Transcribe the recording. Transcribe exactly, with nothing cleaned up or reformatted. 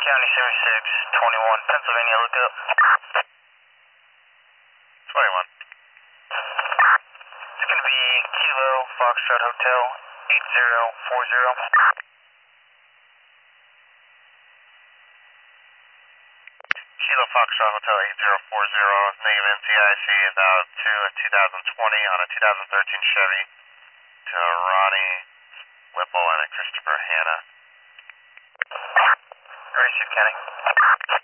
County seventy-six twenty-one, Pennsylvania, look up. twenty-one. It's going to be Kilo Foxtrot Hotel eight zero four zero. Kilo Foxtrot Hotel eight zero four zero, negative N C I C is out to a two thousand twenty on a two thousand thirteen Chevy to a Ronnie Whipple and a Christopher Hanna. Ready, Sioux County.